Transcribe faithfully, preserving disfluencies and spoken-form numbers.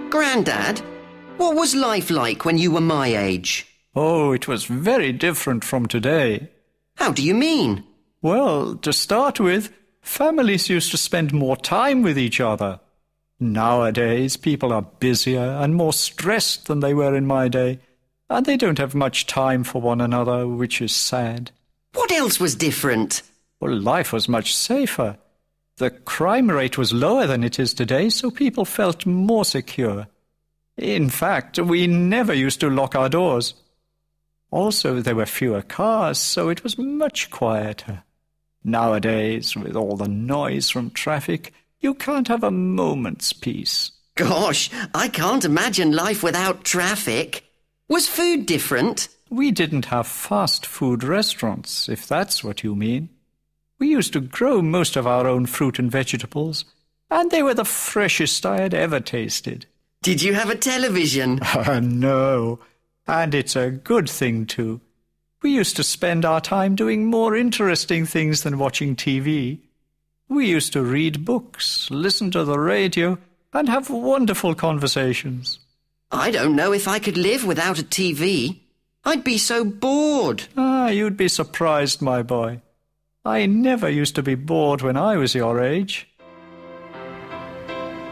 Grandad, what was life like when you were my age? Oh, it was very different from today. How do you mean? Well, to start with, families used to spend more time with each other. Nowadays, people are busier and more stressed than they were in my day, and they don't have much time for one another, which is sad. What else was different? Well, life was much safer. The crime rate was lower than it is today, so people felt more secure. In fact, we never used to lock our doors. Also, there were fewer cars, so it was much quieter. Nowadays, with all the noise from traffic, you can't have a moment's peace. Gosh, I can't imagine life without traffic. Was food different? We didn't have fast food restaurants, if that's what you mean. We used to grow most of our own fruit and vegetables, and they were the freshest I had ever tasted. Did you have a television? Uh, no, and it's a good thing too. We used to spend our time doing more interesting things than watching T V. We used to read books, listen to the radio, and have wonderful conversations. I don't know if I could live without a T V. I'd be so bored. Ah, you'd be surprised, my boy. I never used to be bored when I was your age.